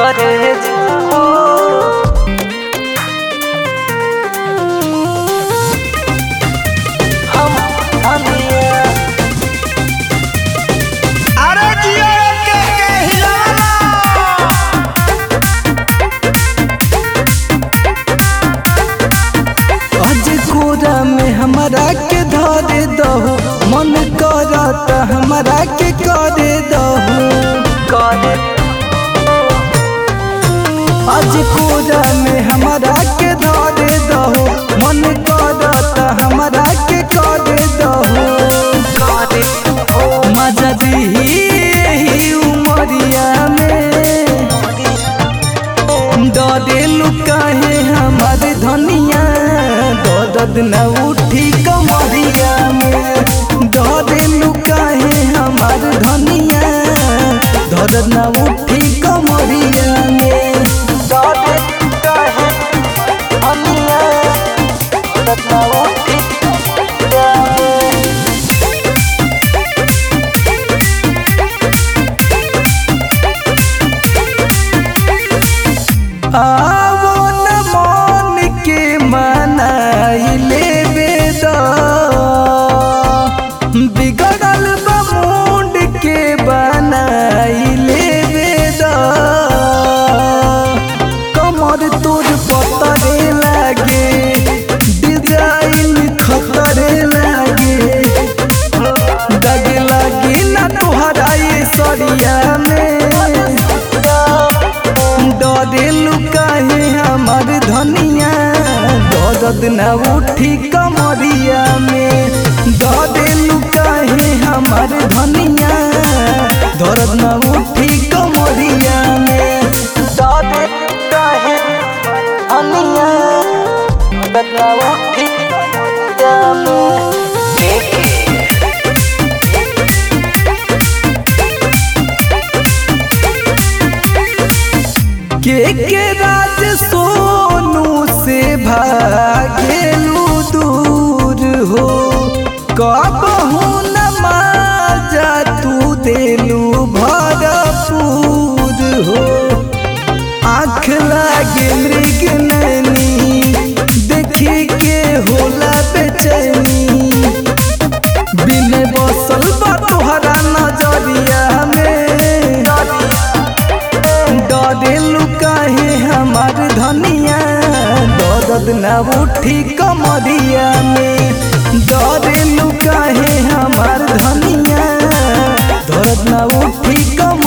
करे जाओ हम हमिया। अरे जियो के हिलाना आज कोरा में हमरा के धरे दहो, मन करत हमरा के करे दहो। करे आज कोरा में हमरा के धरे दहो, मन करत हमरा के करे दहो। करे मजा दी उमरिया में डरे लुकाहे हमार धनिया, दर्द न उठी कमरिया में। डरे लुकाहे हमार धनिया, दर्द न उठी कमरिया में। करे काहे हमिया बदला उठी जाओ। आवो न मन के मनाई लेबे द, बिगड़ल बा मूड के बनाई लेबे द। कमर तोर पतरे लागे, डिजाइन खतरे लागे। दग लागी ना तोहरा ये सरिया में, डरे लुकाहे हमार धनिया, दर्द न उठी कमरिया में। डरे लुकाहे हमार धनिया, दर्द न उठी कमरिया में। करे काहे हमिया बदला उठी जाओ। के राज सोनू से भागेलू दूर हो, कबहू न माजा तू देलू भरपूर हो। आँख लागे मृग नैनी, देखी के होला बेचैनी। बिन बसल बा तोहरा नजरिया में, डरे लुकाहे हमार धनिया, दर्द न उठी कमरिया में। डरे लुकाहे हमार धनिया, दर्द न उठी कमरिया